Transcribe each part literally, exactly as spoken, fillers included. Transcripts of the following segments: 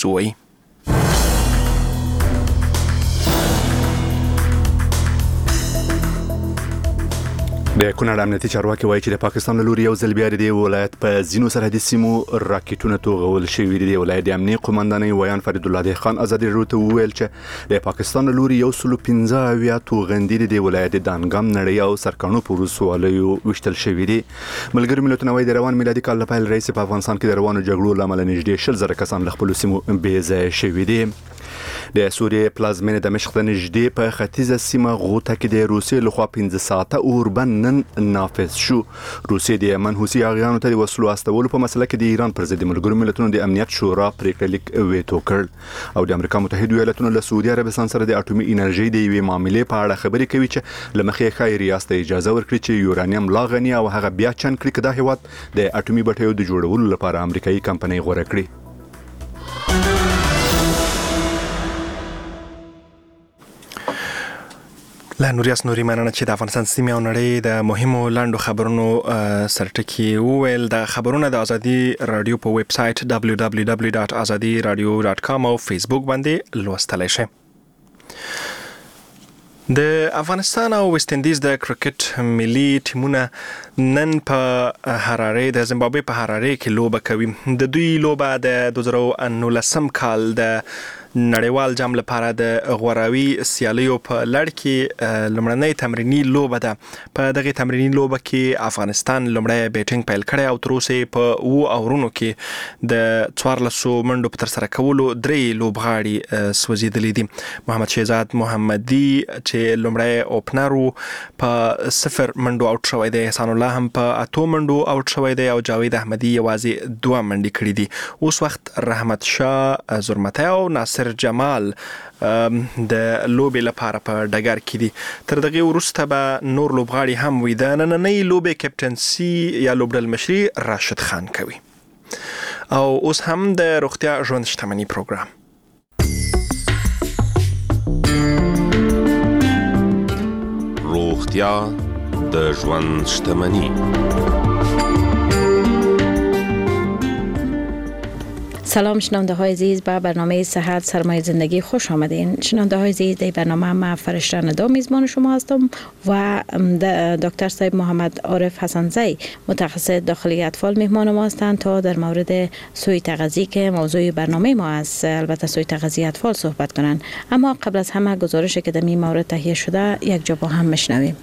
سوی د کونړ امنیتي چارواکي وایي چې د پاکستان له لوري یو ځل بیا د ولایت په ځینو سرحدي سیمو راکټونه توغول شوي دي. د ولایت د امنیي قومندانۍ ویان فرید الله خان ازادي راډیو ته وویل چې د پاکستان له لوري یو سل پنځه اویا توغندي د ولایت د دانګام نړۍ او سرکانو په ولسوالیو وشتل شوي دي. ملګري ملتونه وایي د روان میلادي کال لپاره رئیس په افغانستان کې د روانو جګړو لامل نږدې شل زره کسان له خپل سیمو بې ځایه شوي دي. د سوریې پلازمینه دمشق ته نږدې په ختیځه سیمه غوطه کې د روسیې لخوا پنځه ساعته اوربند نن نافذ شو. روسیې د یمن حوثي اغیانو ته د وسلو استولو په مسله کې د ایران پر ضد ملګرو ملتونو د امنیت شورا پریکړه لیک ویتو کړ او د امریکا متحده ایالاتونو له سعودي عربستان سره د اټومي انرژي د یوې معاملې په اړه خبرې کوي چې لمخې ښایي ریاست اجازه ورکړي چې یورانیم لا غني او هغه بیا چن کړي کدا هیواد د اټومي بټیو د جوړولو لپاره امریکایي کمپنۍ غوړه کړي. لا نوریاس نوري مننه چې د افغانستان سیمه او نړۍ د مهمو لاندو خبرونو سرټکی وویل. د خبرونه د ازادي رادیو په ویب سټ دبلیو دبلیو دبلیو ډاټ ازادي رادیو ډاټ کام او فیسبوک باندې لوستلای شئ. د افغانستان او ویسټ اندیز د کرکټ ملي ټیمونه نن په هراره د زیمبابوې په هراره کې لوبه کوي. د دوی لوبه د دوه زره نولسم کال د نړیوال جام لپاره د غوراوي سیالیو په لړ کې لومړنۍ تمرینی لوبه ده. په دغه تمرینی لوبه کې افغانستان لومړی بیټینګ پیل کړی او تر اوسه په و اورونو کې د څوارلسو منډو په تر سره کولو درې لوبغاړي سوځېدلي دي. محمد شهزاد محمدي چې لومړی اوپنر په صفر منډو اوټ شوی دی، احسان الله هم په اتو منډو اوټ شوی دی او جاوید احمدي یوازې دوه منډې کړې دي. اوس وخت رحمت شاه زرمتی او ناصر جمال د لوبې لپاره په ډګر کې دي. تر دغه وروسته به نور لوبغاړي هم وي. د نننۍ لوبې کپټنسي یا لوبډلمشري راشد خان کوي. او اوس هم د روغتیا ژوند شتمني پروګرام. روغتیا د ژوند شتمني. سلام شنونده های عزیز، به برنامه صحت سرمایه زندگی خوش آمدین. شنونده های عزیز، در برنامه ما فرشته ندا میزبان شما هستم و دکتر صاحب محمد عارف حسنزی متخصص داخلی اطفال مهمان ما هستند تا در مورد سوی تغذیه که موضوع برنامه ما است، البته سوی تغذیه اطفال صحبت کنند. اما قبل از همه گزارشی که در این مورد تهیه شده یک جا با هم میشنویم.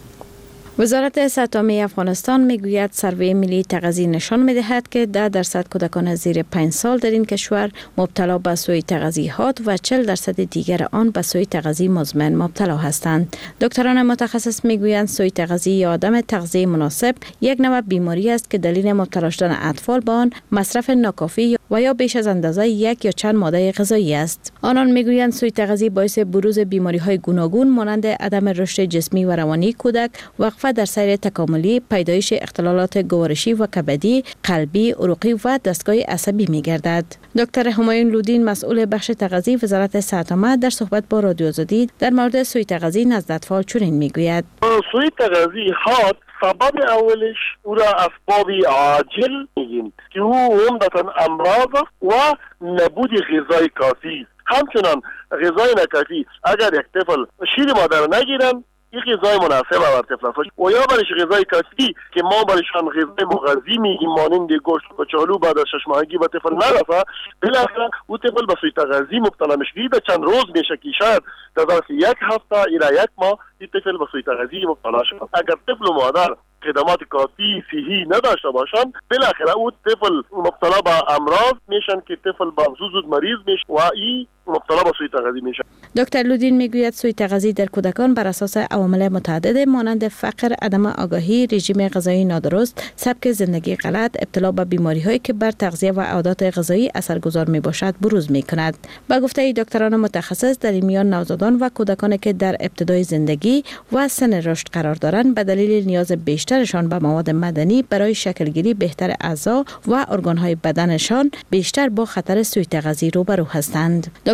وزارت صحت عامه افغانستان میگوید سروی ملی تغذیه نشان میدهد که ده درصد کودکان زیر پنج سال در این کشور مبتلا به سوء تغذیهات و چهل درصد دیگر آن به سوء تغذیه مزمن مبتلا هستند. دکتران متخصص میگویند سوء تغذیه یا عدم تغذیه مناسب یک نوع بیماری است که دلیل مبتلا شدن اطفال به آن مصرف ناکافی و یا بیش از اندازه یک یا چند ماده غذایی است. آنان میگویند سوء تغذیه باعث بروز بیماری های گوناگون مانند عدم رشد جسمی و روانی کودک، وقفه در سیر تکاملی، پیدایش اختلالات گوارشی و کبدی، قلبی، عروقی و دستگاه عصبی می‌گردد. دکتر همایون لودین مسئول بخش تغذیه وزارت صحت عامه در صحبت با رادیو آزادی در مورد سوء تغذیه نزد اطفال چنین میگوید: سوء تغذیهات سبب اولش او را اسباب عاجل میگیم که او عمدتا امراض و نبود غذای کافی. همچنان غذای ناکافی اگر یک طفل شیر مادر نگیرن یک غذای مناسب بر طفل است و یا برش غذای کافی که ما برشان غذای مغذی میگیم مانند گوشت و کچالو بعد از شش ماهگی به طفل نرسه، بالاخره او طفل به سوء تغذیه مبتلا میشه. در چند روز میشه که شاید در ظرف یک هفته الی یک ماه این طفل به سوء تغذیه مبتلا شد. اگر طفل و مادر خدمات کافی صحی نداشته باشند، بالاخره او طفل مبتلا به امراض میشن که طفل با زود مریض میشه و این مبتلا به سوء تغذیه میشه. دکتر لودین میگوید سوء تغذیه در کودکان بر اساس عوامل متعدد مانند فقر، عدم آگاهی، رژیم غذایی نادرست، سبک زندگی غلط، ابتلا به بیماری هایی که بر تغذیه و عادات غذایی اثرگذار می باشد بروز می کند. با گفته دکتران متخصص در این میان نوزادان و کودکانی که در ابتدای زندگی و سن رشد قرار دارند به دلیل نیاز بیشترشان به مواد معدنی برای شکلگیری بهتر اعضا و ارگانهای بدنشان بیشتر با خطر سوء تغذیه روبرو هستند.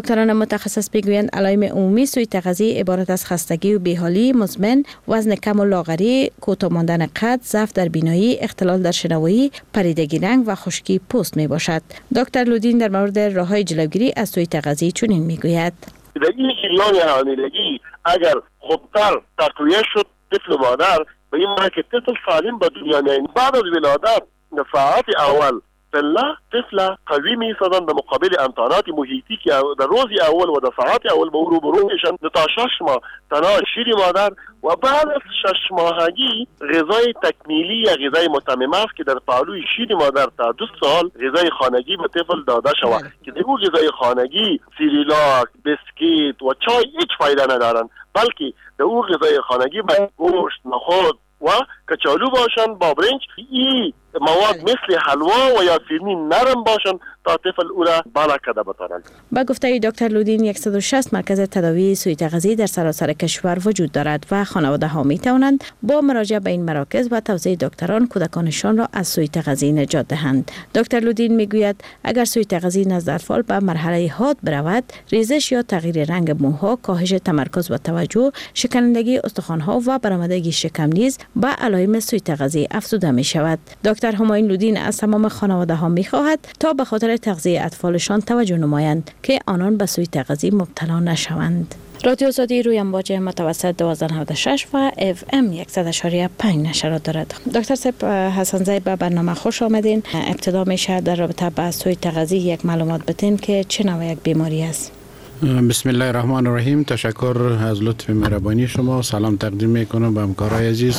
دکتران متخصص میگویند علائم عمومی سوی تغذیه عبارت از خستگی و بیحالی مزمن، وزن کم و لاغری، کوتاه ماندن قد، ضعف در بینایی، اختلال در شنوایی، پریدگی رنگ و خشکی پوست می باشد. دکتر لودین در مورد راههای جلوگیری از سوی تغذیه چنین میگوید: در این جریان حاملگی اگر خودتر تقویه شد طفل مادر به این معنی که طفل سالم به دنیا میاد. بعد از ولادت ساعت اول طفل طفل قوی میسازند به مقابل امتحانات محیطی که در روز اول و در ساعت اول به او روبرو میشن تا شش ماه تنها شیر مادر و بعد از شش ماهگی غذای تکمیلی یا غذای متمم است که در پهلوی شیر مادر تا دو سال غذای خانگی به طفل داده شود که در اون غذای خانگی سیریلاک، بسکیت و چای هیچ فایده ندارند، بلکه در اون غذای خانگی باید گوشت، نخود و کچالو باشن با برنج، این مواد مثل حلوا و یا فیرنی نرم باشن تا طفل او را بالا کده بتانند. با گفته دکتر لودین صد و شصت مرکز تداوی سوی تغذیه در سراسر کشور وجود دارد و خانواده ها می توانند با مراجعه به این مراکز و توضیح دکتران کودکانشان را از سوی تغذیه نجات دهند. دکتر لودین می گوید اگر سوی تغذیه نزد اطفال به مرحله حاد برود، ریزش یا تغییر رنگ موها، کاهش تمرکز و توجه، شکنندگی استخوان‌ها و برآمدگی شکم نیز به علائم سوی تغذیه افزوده می شود. دکتر همایون لودین از تمام خانواده ها می خواهد تا به خاطر تغذیه اطفالشان توجه نمایند که آنان به سوی تغذیه مبتلا نشوند. رادیو آزادی روی امواج متوسط دوازده ممیز شش و اف ام صد و یک ممیز پنج نشرات دارد. دکتر صاحب حسن زی به برنامه خوش آمدین. ابتدا میشه در رابطه با سوی تغذیه یک معلومات بدین که چه نوع یک بیماری است. بسم الله الرحمن الرحیم. تشکر از لطف مهربانی شما. سلام تقدیم میکنم به همکارای عزیز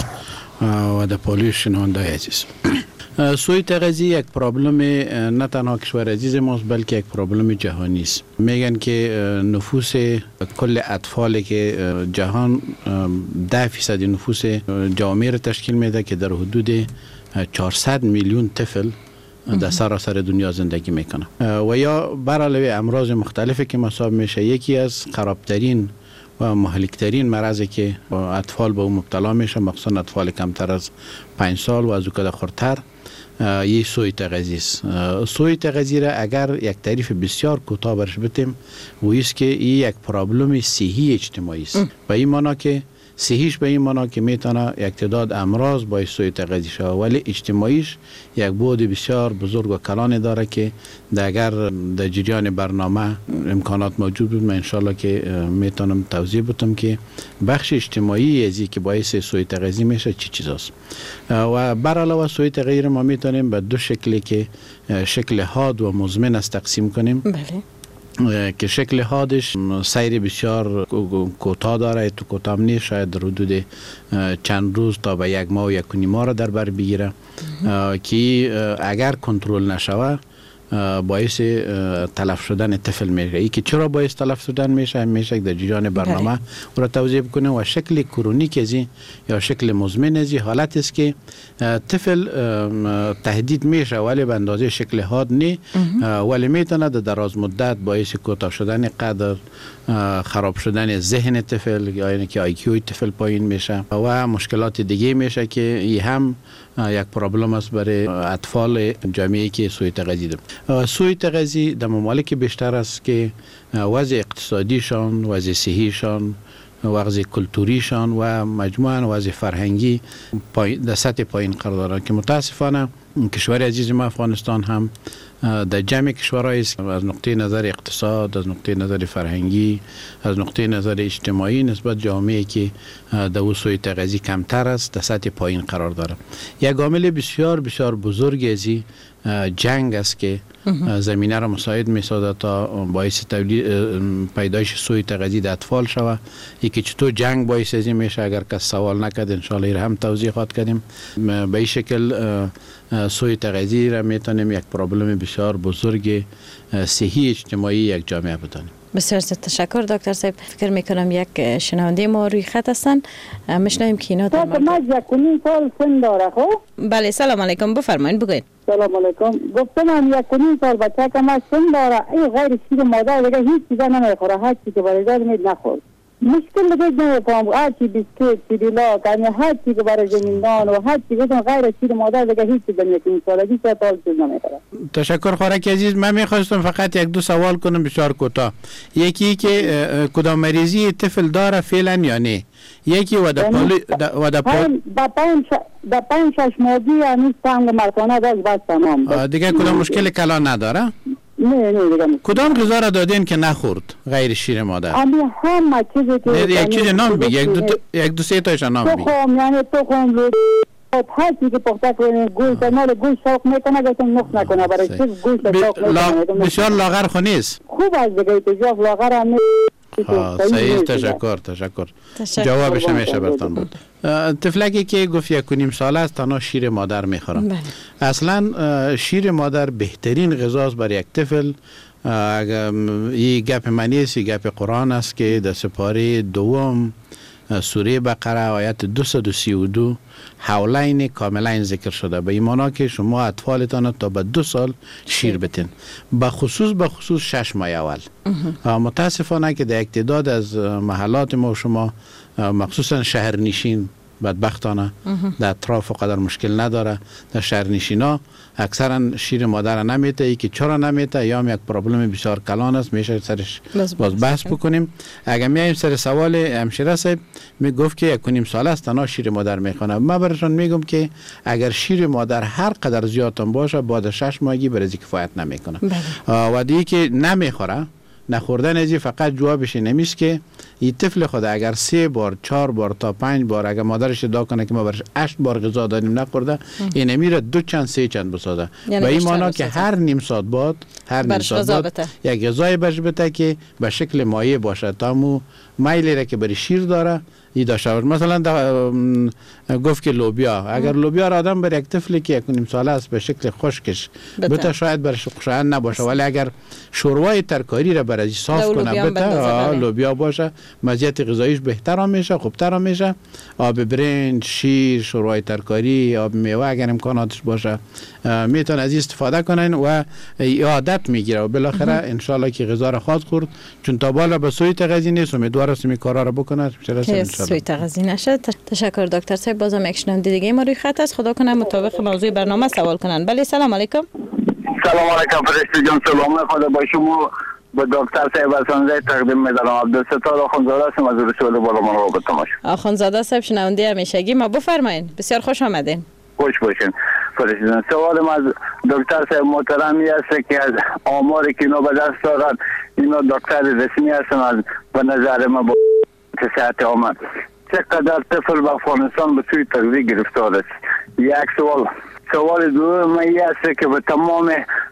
و در پالوی شنونده عزیز. سوی تغذیه یک پرابلم نه تنها کشور عزیز ماست بلکه یک پرابلم جهانی است. میگن که نفوس کل اطفالی که جهان ده فیصد نفوس جامعه را تشکیل میده که در حدود چهارصد میلیون طفل در سراسر دنیا زندگی میکنه و یا بر علاوه امراض مختلفی که محسوب میشه، یکی از خرابترین و مهلکترین مرضی که اطفال به اون مبتلا میشه، مخصوصا اطفال کمتر از پنج سال و از او که خردتر، یه سوی تغذیه است. سوی تغذیه را اگر یک تعریف بسیار کوتاه برش بتیم و ایست که این یک پرابلم صحی اجتماعی است. به این معنی که صحیش به این معنی که میتونه یک تعداد امراض باعث سوی تغذیه شود، ولی اجتماعیش یک بعد بسیار بزرگ و کلان داره که اگر در جریان برنامه امکانات موجود بود من انشالله که میتونم توضیح بدم که بخش اجتماعی ازی که باعث سوی تغذیه میشه چی چیزاست. و بر علاوه سوی تغذیه ما میتونیم به دو شکلی که شکل حاد و مزمن است تقسیم کنیم. بله. که شکل حادش سیر بسیار کوتاه داره، تو کوتاه نیست، شاید در حدود چند روز تا به یک ماه و یک و نیم ماه را در بر بگیره که اگر کنترل نشوه باعث تلف شدن طفل میشه. ای که چرا باعث تلف شدن میشه میشه در جریان برنامه او را توضیح بکنه. و شکل کرونیک ازی یا شکل مزمن ازی حالت است که طفل تهدید میشه ولی به اندازه شکل حاد نی، ولی میتونه در دراز مدت باعث کوتاه شدن قدر، خراب شدن ذهن طفل یا یعنی که آی کیو طفل پایین میشه و مشکلات دیگه میشه که این هم یک پرابلم است برای اطفال جامعه که سوی تغذیه دارند. سوی تغذیه در ممالک بیشتر است که وضع اقتصادیشان، وضع صحیشان، وضع کلتوریشان و مجموعاً وضع فرهنگی در سطح پایین قرار دارند که متاسفانه کشور عزیز ما افغانستان هم در جمع کشورهای است از نقطه نظر اقتصاد، از نقطه نظر فرهنگی، از نقطه نظر اجتماعی نسبت جامعه که در سوی تغذیه کمتر است در سطح پایین قرار داره. یک عامل بسیار بسیار بزرگ ازی جنگ است که زمینه را مساعد می‌سازد تا باعث تولید پیدایش سوی تغذیه در اطفال شود. یکی چطور جنگ باعث ازی میشه اگر کس سوال نکرد انشالله این هم توضیحات کردیم. به این شکل سوی تغذیه را میتونیم یک پرابلم بسیار بزرگ صحی اجتماعی یک جامعه بدانیم. بسیار تشکر دکتر صاحب. فکر میکنم یک شنونده ما روی خط هستن، میشنویم که اینا در ما یک کنیم سال سن داره. خب بله سلام علیکم، بفرمایید بگوید. سلام علیکم. گفتم هم یک کنیم سال بچه که ما سن داره، این غیر شیر مادر دیگه هیچ چیزا نمیخوره، هر چی که برای دار مید نخور. مشکل دیگه نمیفهم. هر چی بیسکیت سیریلاک یعنی هر چی که برای زمیندان و هر چی گفتن غیر از شیر مادر دیگه هیچ چیز نمیکنه. این سالگی سه تا چیز نمیکنه. تشکر خوراک عزیز. من میخواستم فقط یک دو سوال کنم بسیار کوتاه. یکی که کدام مریضی طفل داره فعلا یا نه؟ یکی و در پولی و در پول در پنج در پنج شش ماهگی یعنی سنگ مرکانه داشت بس تمام. دیگه کدام مشکل کلان نداره؟ نه نه دیگه. کدام غذا را دادین که نخورد غیر شیر مادر؟ امی همه چیزی که یک چیز نام بگی، یک دو یک دو سه تایش نام بگی. تخم یعنی تخم رو هر چیزی که پخته کنه گوشت مال گوشت شوق میکنه گفتم نخ نکنه برای چیز گوشت شوق میکنه. بسیار لاغر خو نیست. خوب از دیگه تجاف لاغر هم صحیح. تشکر تشکر. جوابش همیشه برتان بود. طفلکی که گفت یک و نیم ساله است تنها شیر مادر میخورم. اصلا شیر مادر بهترین غذاست برای یک طفل. این گپ منی است، گپ قرآن است که در سپاره دوم سوره بقره آیت دویست و سی و دو حولین کاملین ذکر شده. به این معنی که شما اطفالتان تا به دو سال شیر بتین، به خصوص به خصوص شش ماه اول. متاسفانه که در یک تعداد از محلات ما شما مخصوصا شهرنشین بدبختانه در اطراف قدر مشکل نداره. در شهرنشینا اکثرا شیر مادر نمیته. ای که چرا نمیته یا هم یک پرابلم بسیار کلان است، میشه سرش باز بحث بکنیم. اگر میایم سر سوال همشیره صاحب میگفت که یک و نیم ساله است تنها شیر مادر میخونه. من براتون میگم که اگر شیر مادر هر قدر زیادتون باشه بعد شش ماهگی برای کفایت نمیکنه. و دیگه که نمیخوره نخوردن ازی فقط جوابش نمیست که این طفل خود اگر سه بار چهار بار تا پنج بار اگر مادرش ادعا کنه که ما برش هشت بار غذا دادیم نخورده، این نمیره دو چند سه چند بسازه. یعنی و این معنی که هر نیم ساعت بعد هر نیم ساعت بعد یک غذای برش بده که به شکل مایع باشه تا مو میلی را که برای شیر داره ای داشته باشه. مثلا گفت که لوبیا، اگر لوبیا را آدم بر یک طفلی که یک نیم ساله است به شکل خشکش بته شاید برش خوشایند نباشه، ولی اگر شوروای ترکاری را برای صاف کنه بته لوبیا باشه مزیت غذاییش بهتر میشه، خوبتر میشه. آب برنج، شیر، شوروای ترکاری، آب میوه اگر امکاناتش باشه میتون از استفاده کنن و عادت میگیره و بالاخره ان شاء الله که غذا را خواهد خورد. چون تا بالا به سوی تغذیه نیست، امیدوارم این کارا را بکنه که سوی تغذیه نشه. تشکر دکتر صاحب. بازم یک شنونده دیگه ما روی خط است. خدا کنه مطابق موضوع برنامه سوال کنن. بله سلام علیکم. سلام علیکم فرشته جان. سلام خدا با شما با دکتر صاحب سنده تقدیم می‌دارم. عبدالستار آخوندزاده هستم از رسول بالا من رو بتماش. آخوندزاده صاحب شنونده همیشگی ما، بفرمایید. بسیار خوش آمدین. خوش باشین. فرشته جان سوالم از دکتر صاحب محترمی است که از آماری که اینا به دست دارن اینا دکتر رسمی هستن از به نظر ما با صحت آمد چقدر طفل به افغانستان به سوی تغذیه گرفتار است. یک سوال. سوال دوم این است که به تمام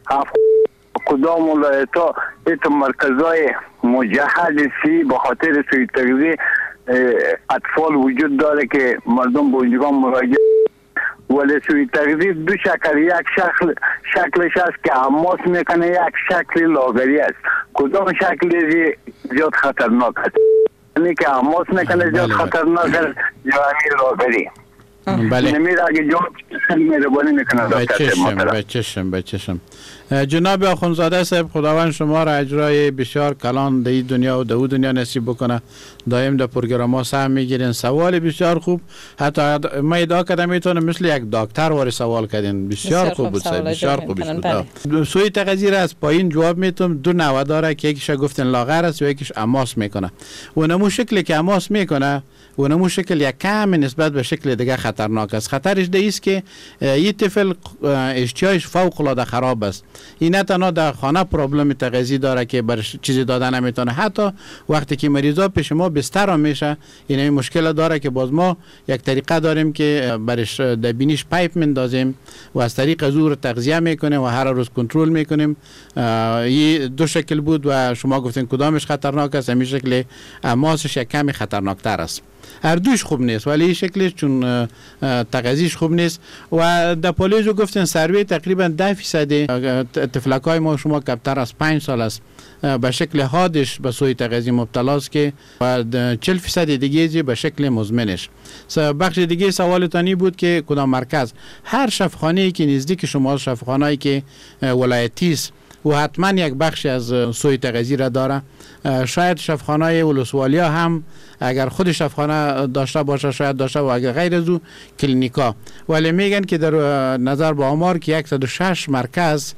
کدام ولایت‌ها ایت مرکزهای مجهز سی به خاطر سوی تغذیه اطفال وجود داره که مردم به اونجا مراجعه، ولی سوی تغذیه دو شکل، یک شکل شکلش است که حماس میکنه، یک شکل لاغری است. کدام شکل زیاد خطرناک است؟ یعنی که حماس میکنه زیاد خطرناک است یا همین لاغری؟ بله. نمیره اگه جواب مهربانی میکنه دکتر محترم. بچشم بچشم جناب آخوندزاده صاحب، خداوند شما را اجرای بسیار کلان در این دنیا و در اون دنیا نصیب بکنه. دائم در پروگرام ها سهم میگیرین. سوال بسیار خوب. حتی ما ادعا کردم میتونم مثل یک دکتر واری سوال کردین. بسیار خوب بود صاحب. بسیار خوب بود. سوی تغذیه را از پایین جواب میتونم. دو نوع داره که یکیش گفتن لاغر است و یکیش اماس میکنه. و نمو شکلی که اماس میکنه و نمو شکل یک کم نسبت به شکل دیگه خطرناک است. خطرش ده است که این طفل اشتیاقش فوق العاده خراب است. این نه تنها در خانه پرابلم تغذیه داره که برش چیزی دادن نمیتونه، حتی وقتی که مریضا پیش ما بستر میشه این مشکل داره که باز ما یک طریقه داریم که برش در بینیش پایپ مندازیم و از طریق زور تغذیه میکنیم و هر روز کنترل میکنیم. این دو شکل بود و شما گفتین کدامش خطرناک است. همین شکل اماسش یک کمی خطرناکتر است. هر دوش خوب نیست ولی این شکلش چون تغذیش خوب نیست. و در پولیزو گفتن سروی تقریبا ده فیصد طفلکای ما شما کمتر از پنج سال است به شکل حادش به سوی تغذیه مبتلا است که و چهل فیصد دیگه به شکل مزمنش. بخش دیگه سوالتانی بود که کدام مرکز. هر شفاخانه‌ای که نزدیک شما، شفاخانه‌ای که ولایتی است و حتما یک بخشی از سوی تغذیه را داره. شاید شفاخانه ولسوالیا هم اگر خود شفاخانه داشته باشه شاید داشته و اگر غیر از او کلینیکا، ولی میگن که در نظر به آمار که صد و شش مرکز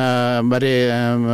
برای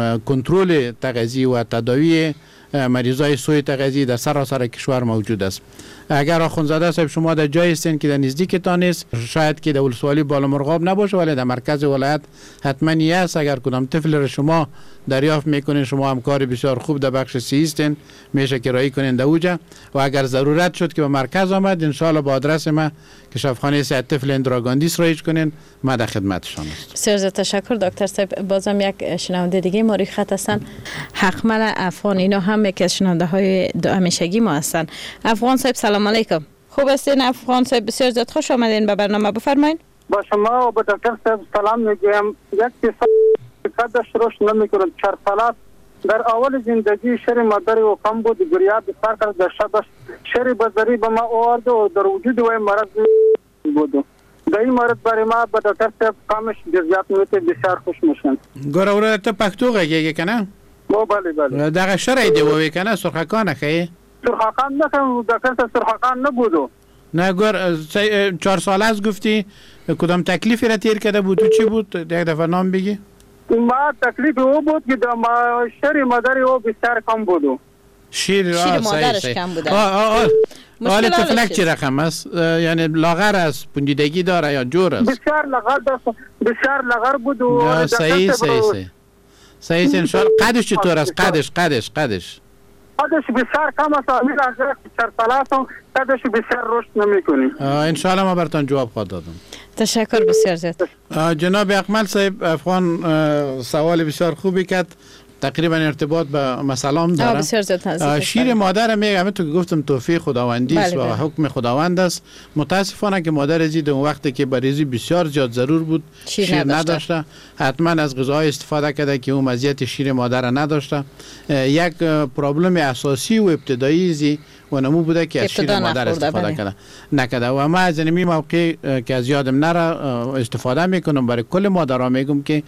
کنترل تغذیه و تداوی مریضای سوی تغذیه در سراسر کشور موجود است. اگر آخوندزاده صاحب شما در جایی هستین که در نزدیکتان است، شاید که در ولسوالی بالامرغاب نباشه ولی در مرکز ولایت حتما است. اگر کدام طفل را شما دریافت میکنین، شما همکار بسیار خوب در بخش سی هستین، میشه که رایی کنین در اوجا و اگر ضرورت شد که به مرکز آمد ان شاء الله با آدرس ما که شفاخانه صحت طفل اندراگاندیس رایج کنین، ما در خدمتشان است. بسیار زیاد تشکر دکتر صاحب. بازم یک شنونده دیگه ما روی خط هستن، حقمل افغان، اینا هم یک از شنونده های همیشگی ما هستن. افغان صاحب سلام علیکم. خوب هستین افغان صاحب؟ بسیار زیاد خوش آمدین به برنامه، بفرمایید. با شما و به دکتر صاحب سلام میگم. یک کیسه قدش روش نمیکنه، چهار ساله در اول زندگی شری مادری و کم بود، گریه بسیار کرد، در شبش شری بزری به ما آورد و در وجود وی مرض بود. در این مرض برای ما به دکتر صاحب کامش جزیات میته، بسیار خوش میشن. گوره ورا ته پښتو غږیږي کنه؟ مو بله بله. دغه شری دی وې کنه سرخکانه کوي؟ سرخکان نه کوم، دکتر صاحب سرخکان نه بودو. نه گور چهار ساله از گفتی کدام تکلیفی را تیر کرده بود؟ چی بود؟ یک دفعه نام بگی. ما تکلیف او بود که در شری مادری او بسیار کم بودو. شیر شیر مادرش کم بوده. آه آه آه. حال تفلک چی رقم است؟ یعنی لاغر است، پوندیدگی داره یا جور است؟ بسیار لاغر داشت، بسیار لاغر بود و صحیح صحیح صحیح. صحیح انشالله. قدش چطور است؟ قدش قدش قدش قدش بسیار کم است. امیل از چهار ساله است، قدش بسیار رشد نمی‌کنی. انشالله ما براتون جواب خواهد دادم. تشکر بسیار زیاد. جناب اکمل صاحب، افغان سوال بسیار خوبی کرد، تقریبا ارتباط به مسلام داره. بسیار زیاد. شیر مادر میگم همین تو که گفتم توفیق خداوندی است و حکم خداوند است. متاسفانه که مادر ازید اون وقتی که بریزی بسیار زیاد ضرور بود شیر, شیر نداشته. نداشته حتما از غذاهای استفاده کرده که اون مزیت شیر مادر نداشته. یک پرابلم اساسی و ابتدایی زی و نمو بوده که از شیر مادر استفاده کرده نکرده و ما از این موقع که از یادم نره استفاده میکنم برای کل مادرها میگم که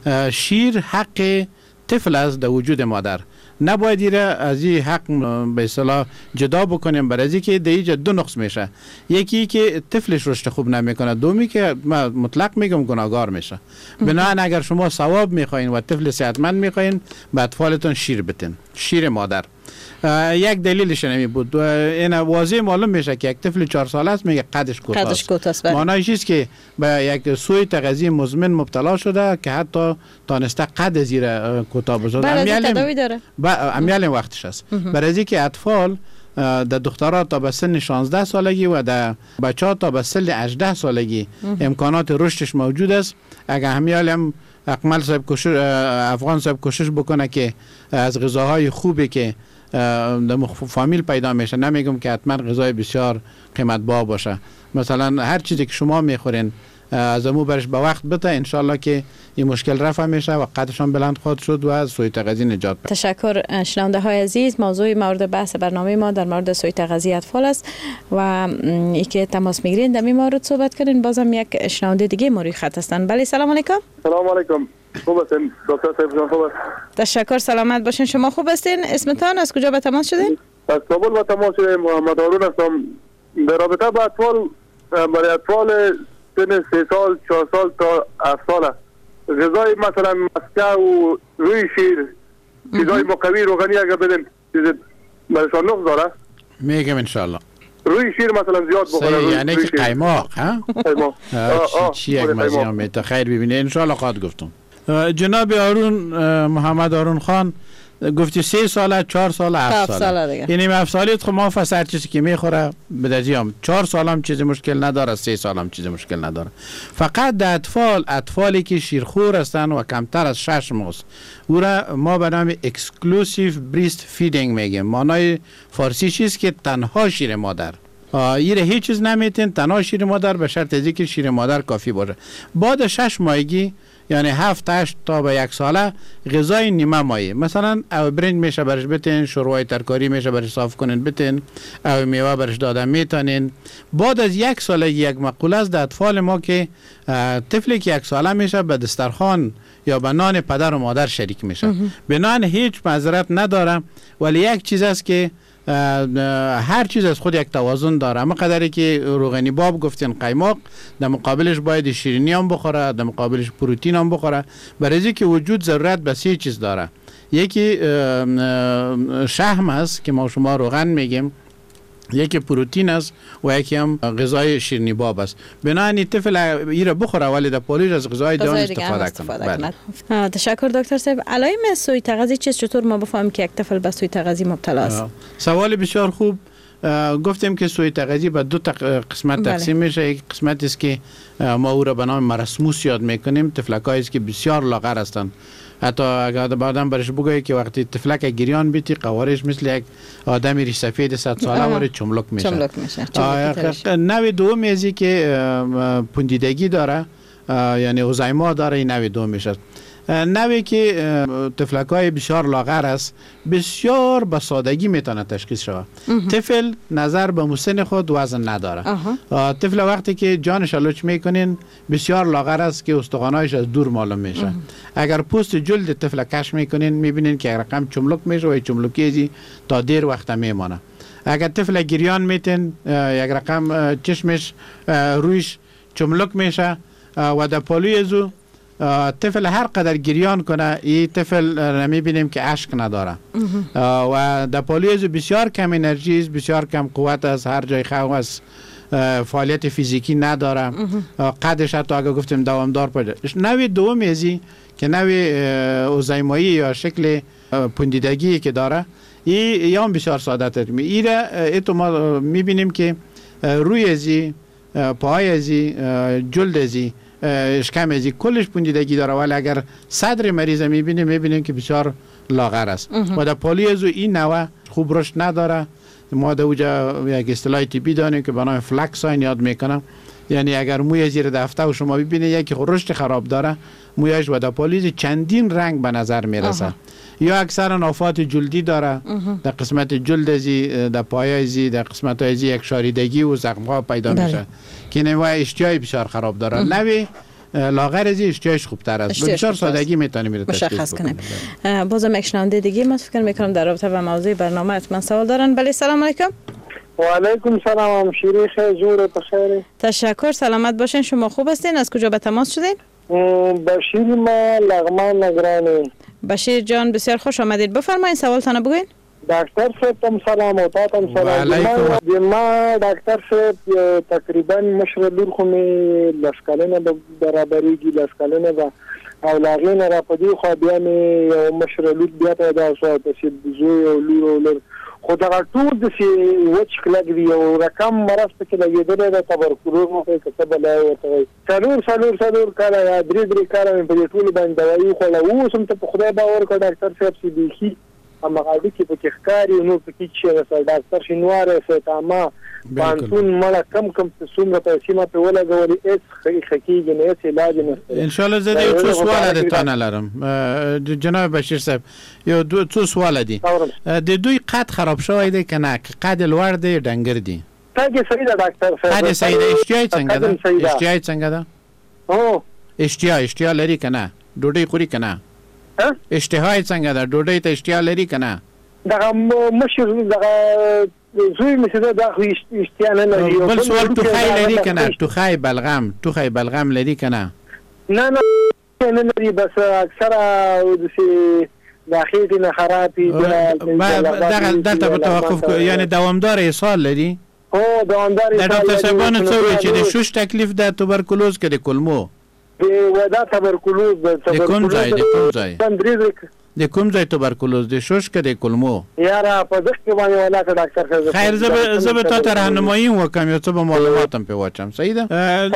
شیر حق طفل است در وجود مادر، نباید ایره از این حق به اصطلاح جدا بکنیم، برای از اینکه در اینجا دو نقص میشه. یکی که طفلش رشد خوب نمیکنه، دومی که ما مطلق میگم گناهگار میشه. بنابراین اگر شما ثواب میخواین و طفل صحتمند میخواین به اطفالتون شیر بتین، شیر مادر. یک دلیلش نمی بود، این واضح معلوم میشه که یک طفل چهار ساله است میگه قدش کوتاست. معنیش است که به یک سوی تغذیه مزمن مبتلا شده که حتی تانسته قد زیر کوتاه بسازه. تداوی داره. امیال وقتش است. برای اینکه اطفال در دخترها تا به سن شانزده سالگی و در بچه‌ها تا به سن هجده سالگی امکانات رشدش موجود است. اگر امیال هم اکمل صاحب کوشش افغان صاحب کوشش بکنه که از غذاهای خوبی که در فامیل پیدا میشه، نمیگم که حتما غذای بسیار قیمت با باشه، مثلا هر چیزی که شما میخورین از امو برش به وقت بده، انشالله که این مشکل رفع میشه و قدشان بلند خواهد شد و از سوی تغذیه نجات پیدا. تشکر شنونده های عزیز. موضوع مورد بحث برنامه ما در مورد سوی تغذیه اطفال است و ای که تماس میگیرین در این مورد صحبت کنین. بازم یک شنونده دیگه ما روی خط هستن. بله سلام علیکم. سلام علیکم. خوب هستین دکتر صاحب؟ جان خوب است. تشکر، سلامت باشین. شما خوب هستین؟ اسمتان از کجا به تماس شدین؟ از کابل به تماس شدیم. محمد هارون هستم. در رابطه با اطفال، برای اطفال سن سه سال چهار سال تا هفت ساله غذای مثلا مسکه و روی شیر چیزای مقوی روغنی اگر بدن چیز برشان نقص داره؟ میگم انشالله روی شیر مثلا زیاد بخوره. یعنی که قیماق ها؟ قیماق چی یک مزیان میتا خیر ببینه انشالله خواهد گفتم. جناب هارون محمد هارون خان گفتی سه ساله چهار ساله هفت ساله، یعنی هفت سالیت خب ما فسر چیزی که میخوره بدازیم، چهار سال هم چیزی مشکل نداره، سه سال هم چیزی مشکل نداره. فقط در اطفال اطفالی که شیرخور هستن و کمتر از شش ماه او را ما به نام اکسکلوسیو بریست فیدینگ میگیم. معنای فارسی چیست که تنها شیر مادر، این هیچ چیز نمیتین، تنها شیر مادر به شرط از اینکه شیر مادر کافی باشه. بعد شش ماهگی یعنی هفت هشت تا به یک ساله غذای نیمه مایه، مثلا او برنج میشه برش بتین، شوربای ترکاری میشه برش صاف کنین بتین، او میوه برش دادن میتونین. بعد از یک سالگی یک مقوله است در اطفال ما که طفلی که یک ساله میشه به دسترخوان یا به نان پدر و مادر شریک میشه. به نان هیچ معذرت نداره، ولی یک چیز است که هر چیز از خود یک توازن داره. اما قدری که روغنی باب گفتین قیماق، در مقابلش باید شیرینی هم بخوره، در مقابلش پروتئین هم بخوره، برای که وجود ضرورت به سه چیز داره. یکی شحم است که ما شما روغن میگیم، یکی پروتئین است و یکی هم غذای شیرینی باب است. بنابراین طفل ایره بخوره ولی در پولیش از غذای دیگه استفاده, استفاده کنه. بله. تشکر دکتر صاحب. علائم سوی تغذی چیست؟ چطور ما بفهمیم که یک طفل به سوی تغذی مبتلا است؟ سوال بسیار خوب. گفتیم که سوی تغذی به دو قسمت تقسیم بله. میشه. یک قسمت است که ما او را به نام مرسموس یاد میکنیم، تفلکایی است که بسیار لاغر هستند. حتی اگر بعدم برش بگویی که وقتی تفلک گریان بیتی قوارش مثل یک آدم ریش سفید صد ساله وارد چملک میشه. چملک میشه. نوع دوم ازی که پوندیدگی داره، یعنی اوزایما داره، این نوع دوم میشه. نوعی که تفلکای بسیار لاغر است بسیار به سادگی میتونه تشخیص شود. طفل نظر به مسن خود وزن نداره. طفل وقتی که جانش لوچ میکنین بسیار لاغر است که استخوانایش از دور معلوم میشه. اگر پوست جلد طفل کش میکنین میبینین که رقم چملک میشه و چملکی تا دیر وقت میمانه. اگر طفل گریان میتین یک رقم چشمش رویش چملک میشه و در پالوی ازو طفل هر قدر گریان کنه این طفل میبینیم که اشک نداره و در پالیز بسیار کم انرژی است، بسیار کم قوت است، هر جای خواه است، فعالیت فیزیکی نداره، قدش حتی اگر گفتیم دوامدار پیدا. نوع دوم ازی که نوع اوزایمایی یا شکل پوندیدگی که داره این یا بسیار ساده تر می ایره ایتو ما میبینیم که روی ازی، پای ازی، جلد ازی، اشکم ازی کلش پوندیدگی داره، ولی اگر صدر مریض میبینیم میبینیم که بسیار لاغر است و در پالی ازو این نوع خوب رشد نداره. ما در اوجا یک اصطلاح طبی داریم که به نام فلک ساین یاد میکنم، یعنی اگر موی زیر دفته و شما ببینید یکی رشد خراب داره مویش و در پالیز چندین رنگ به نظر میرسه. یا اکثر آفات جلدی داره، در قسمت جلد ازی، در پای ازی، در قسمت ازی یک شاریدگی و زخم‌ها پیدا میشه که نوع اشتیای بسیار خراب داره. نوع لاغر ازی اشتیایش خوبتر است، بسیار سادگی میتونیم میره مشخص کنیم. بازم یک شنونده دیگه ما فکر میکنم در رابطه با موضوع برنامه حتما سوال دارن. بله سلام علیکم. و علیکم سلام همشیری، خیلی جور بخیر. تشکر، سلامت باشین. شما خوب هستین؟ از کجا به تماس شدین؟ بشیر ما لغمان نگرانی. بشیر جان بسیار خوش آمدید، بفرمایید سوالتان بگوین. دکتر صاحب تم سلام و تاتم سلام. ما دکتر صاحب تقریبا مشر لور خو می لسکلنه برابریږي لسکلنه و اولاغین را پدې خو بیا می مشر لور بیا پیدا شو چې زوی او لور لور خو دا ټول د سی وچ کلګ دی او رقم مرض کې لګیدل د تبرکلوز مو کې کسب لا وته څلور څلور څلور کاله یا درې درې کاله په ټول باندې دوايي خو لا اوسم ته په خدای باور کړ ډاکټر صاحب سي بي سي اما غاډي کې په ښکاری نو په کې چې رسول ډاکټر شینوار فتاما بانتون مړه کم کم څومره پیسې ما په ولګولې اس خکیږي نه څه علاج نه. ان شاء الله زه یو څه سوال د تانه لرم جناب بشیر صاحب، یو دو څه سوال دي. د دوی قد خراب شوی دی کنه؟ قد لوړ دی ډنګر دی؟ قد صحیح ده ډاکټر صاحب. قد صحیح ده. اشتیای څنګه ده؟ اشتیای څنګه ده؟ او اشتیا اشتیا لري کنه؟ ډوډۍ خوري کنه؟ ها؟ اشتهای څنګه ده؟ ډوډۍ ته اشتیا لري کنه؟ دغه مشر دغه زوی مثلا دا خو اشتیا نه لري. بل سوال ټوخی لري کنه؟ ټوخی بلغم، ټوخی بلغم لري کنه؟ نه نه نه لري، بس اکثره د سی داخلي نه خرابي دغه دلته په توقف یعنی دوامدار اسهال لري. او دوامدار اسهال. دا ډاکټر صاحبانو څه وایي چې د شوش تکلیف د توبرکلوز کې د کولمو د ودا توبرکلوز د کوم ځای د کوم ځای د کوم ځای توبرکلوز د شوش کې د کولمو یاره په دغه کې باندې ولا ډاکټر صاحب. خیر زه زه به تاسو راهنمایي وکم یو څه به معلومات هم په واچم. صحیح ده.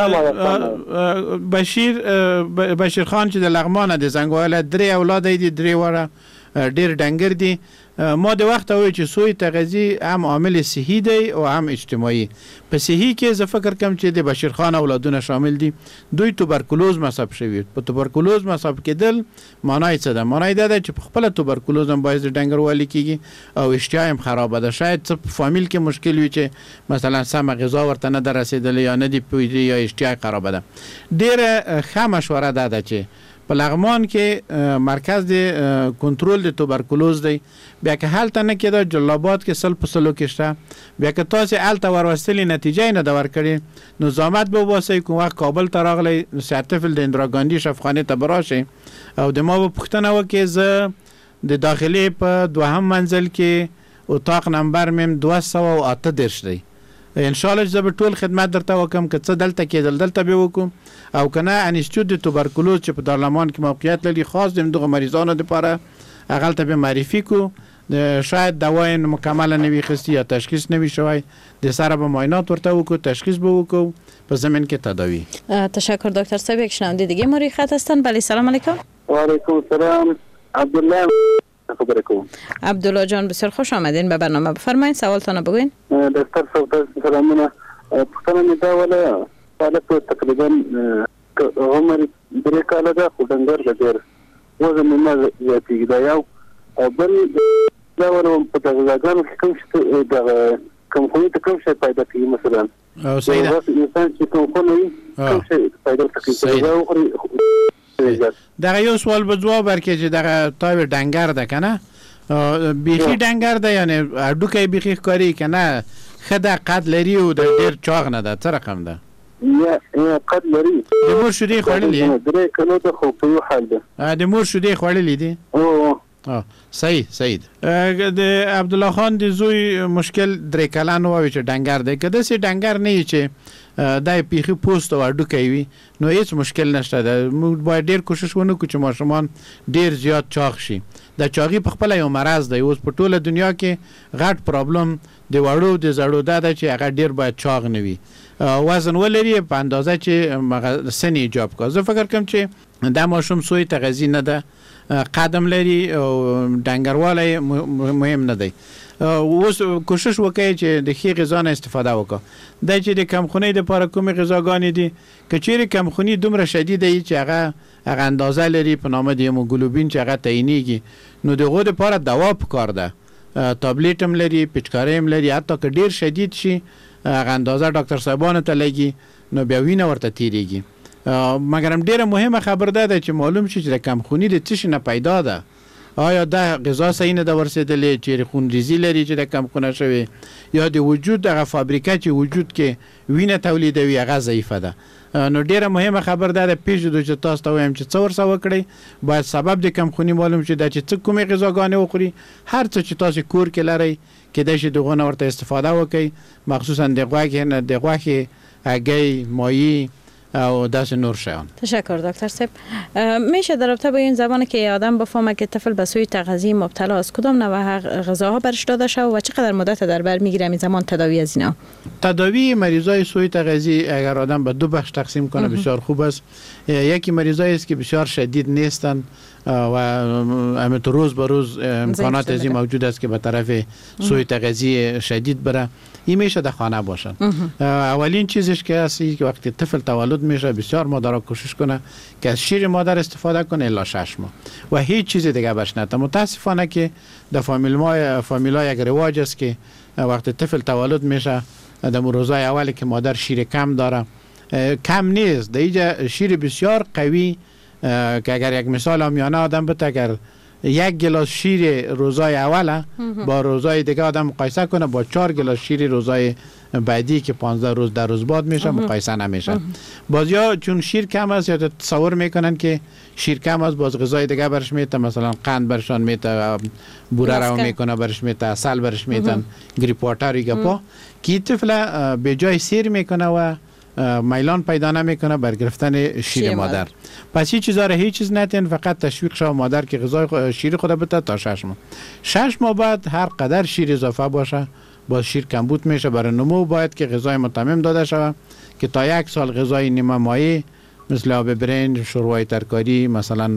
بشیر بشیر خان چې د لغمان د زنګوله درې اولاد دي، درې وره ډیر ډنګر دي. ما د وخت وای چې سوی تغذی هم عامل صحی دی او هم اجتماعي. په صحی کې زه فکر کوم چې د بشیر خان اولادونه شامل دي. دوی توبرکلوز مصاب شوی. په توبرکلوز مصاب کېدل معنی څه ده؟ معنی دا ده چې په خپل توبرکلوز هم باعث ډنګروالي کیږي او اشتها هم خراب ده. شاید څه فامیل کې مشکل وي چې مثلا سم غذا ورته نه رسیدل یا نه دی پوهیږي یا اشتها خراب ده. ډیره ښه مشوره ده چې په لغمان کې مرکز د کنټرول د توبرکلوز دی، بیا که هلته نه کېده جلاباد کې سل په سلو کې شته، بیا که تاسې هلته وروستلې نتیجه یې نه ده ورکړې نو زحمت به وباسئ. کوم وخت کابل ته راغلی سرتیفل د اندرا ګاندي شفخانې ته به راشئ او د ما به پوښتنه وکړې زه د داخلي په دوهم منزل کې اتاق نمبر میم دوه سوه او اته دېرش دی. انشاءالله زه به ټول خدمت درته وکم که څه دلته کېدل دلته به وکم او که نه انسټیټیوټ د توبرکلوز چې په دارالمان کې موقعیت لري خاص د دغه مریضانو لپاره هغلته به معرفي کو. شاید دوای مکمل نه وي اخیستې یا تشخیص نه وي شوی، د سره به معاینات ورته وکړو، تشخیص به وکړو، په زمین کې تداوی. تشکر دکتر صاحب. یک شنونده دیگه ما روی خط هستن. بله سلام علیکم. و علیکم السلام. عبدالله خبر کوم. عبدالله جان بسیار خوش آمدین به برنامه. بفرمایید سوالتون بگوین. دکتر صاحب سلامونه. پښتنه می دا ولا حالت تقریبا عمر درې کاله ده خو ډنګر ده ډېر وزن مې نه زیاتېږي دا یو او بل دا ورو په غذاګانو کې کوم څه د کوم خونې ته کوم شی پیدا کوي مثلا او صحیح ده انسان چې کوم خونې کوم شی پیدا کوي. دغه یو سوال به جواب ورکړي چې دغه تاوی ډنګر ده کنه بیخي ډنګر ده یعنی هډوکی بیخي ښکاري کنه ښه ده قد لري او د ډېر چاغ نه ده څه رقم ده؟ یا قد لري. د مور شیدې خوړلې؟ درې کلو ده خو په یو حال ده. د مور شیدې خوړلې دي؟ او صحیح صحیح ده. د عبدالله خان د زوی مشکل درې کلن ووایي چې ډنګر دی، که داسې ډنګر نه وي چې دا پیخي پوست او هډوکی وي نو هیڅ مشکل نشته ده. موږ باید ډېر کوشش ونه کړو چې ماشومان ډېر زیات چاغ شي. د چاغي په خپله یو مرض دی، اوس په ټوله دنیا کې غټ پرابلم د وړو د زړو دا ده چې هغه ډېر باید چاغ نه وي، وزن ولري په اندازه چې سن ایجاب کړي. زه فکر کوم چې دا ماشوم سوی تغذیه نه ده، قدم لري او ډنګروالی مهم نه دی. اوس کوشش وکړئ چې د ښې غذا نه استفاده وکړه. دا چې د کمخونۍ دپاره کومې غذاګانې دي که چیرې کمخوني دومره شدیده وي چې هغه هغه اندازه لري په نامه د هیموګلوبین چې هغه تعینېږي نو د هغو دپاره دوا پکار ده، تابلیټ هم لري، پچکارۍ هم لري. حتی که ډېر شدید شي هغه اندازه ډاکټر صاحبانو ته لګي نو بیا وینه ورته تېرېږي. مګر هم ډېره مهمه خبر ده ده چې معلوم شي چې د کمخوني د څه شي نه پیدا ده. آیا دا غذا صحیح نه ده ورسېدلې چې خونریزي لري چې د کمخونه شوې یا د وجود دغه فابریکه چې وجود کې وینه تولیدوي هغه ضعیفه ده. نو ډېره مهمه خبر ده د پېژنو چې تاسو ته وایم چې څه ورسره وکړئ باید سبب د کمخوني معلوم شي دا چې څه کومې غذاګانې وخوري. هر څه چې تاسو کور کې لرئ کېدای شي د هغو نه ورته استفاده وکړئ، مخصوصا د غوښې د غوښې هګۍ ماهی او داس نور شیان. تشکر دکتر صاحب. میشه در رابطه با این زمانی که آدم بفهمه که طفل به سوی تغذیه مبتلا است کدام نوع غذاها برش داده شود و چقدر مدت در بر میگیره این زمان تداوی از اینا؟ تداوی مریضای سوی تغذیه اگر آدم به دو بخش تقسیم کنه بسیار خوب است. یکی مریضایی است که بسیار شدید نیستند و همینطور روز به روز امکانات ازی موجود است که به طرف سوی تغذیه شدید بره. این میشه در خانه باشن. اولین چیزش که هستی که وقتی طفل تولد میشه بسیار مادرها کوشش کنه که از شیر مادر استفاده کنه الا شش ماه و هیچ چیز دیگه برش نده. متاسفانه که در فامیل ما فامیلا یک رواج است که وقتی طفل تولد میشه در روزای اولی که مادر شیر کم داره، کم نیست، در اینجا شیر بسیار قوی که اگر یک مثال آمیانه آدم بده اگر یک گلاس شیر روزای اوله با روزای دیگه آدم مقایسه کنه با چهار گلاس شیر روزای بعدی که پانزده روز در روز بعد میشه مقایسه نمیشه. بازیا چون شیر کم است یا تصور میکنن که شیر کم است باز غذای دیگه برش میته، مثلا قند برشان میته، بوره رو میکنه برش میته، عسل برش میتن، گریپ واتر گپا کی طفل به جای سیر میکنه و میلان پیدا نمیکنه بر گرفتن شیر مادر. مادر پس هیچ چیزا را هیچ چیز نتین، فقط تشویق شو مادر که غذای شیر خود بده تا شش ماه. شش ماه بعد هر قدر شیر اضافه باشه باز شیر کمبود میشه. برای نمو باید که غذای متمم داده شود که تا یک سال غذای نیمه مایع مثل آب برنج، شوربای ترکاری، مثلا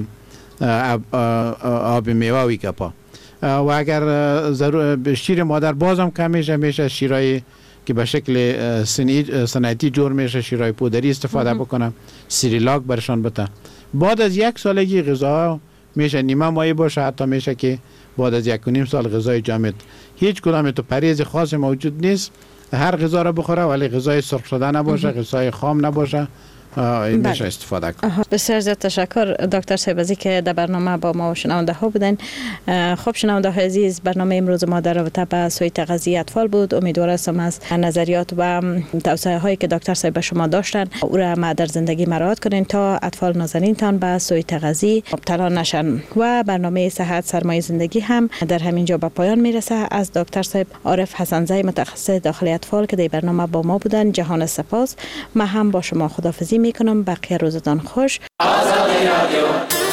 آب میوه و گپا. و اگر شیر مادر بازم کم میشه میشه شیرای که به شکل صنعتی جور میشه شیرای پودری استفاده بکنم، سریلاک برشان بده. بعد از یک سالگی غذا میشه نیمه مایع باشه، حتی میشه که بعد از یک و نیم سال غذای جامد. هیچ کدام تو پرهیز خاص موجود نیست، هر غذا را بخوره ولی غذای سرخ شده نباشه، غذای خام نباشه میشه استفاده کنیم. بسیار زیاد تشکر دکتر صاحب از اینکه در برنامه با ما و شنونده ها بودن. خب شنونده های عزیز، برنامه امروز ما در رابطه با سوی تغذیه اطفال بود. امیدوار هستم از نظریات و توصیه هایی که دکتر صاحب به شما داشتن او را ما در زندگی مراعات کنین تا اطفال نازنین تان به سوی تغذیه مبتلا نشن. و برنامه صحت سرمایه زندگی هم در همین جا به پایان میرسه. از دکتر صاحب عارف حسن‌زی متخصص داخلی اطفال که در برنامه با ما بودن جهان سپاس. ما هم با شما خداحافظی میکنم. بقیه روزتان خوش. آزادی رادیو.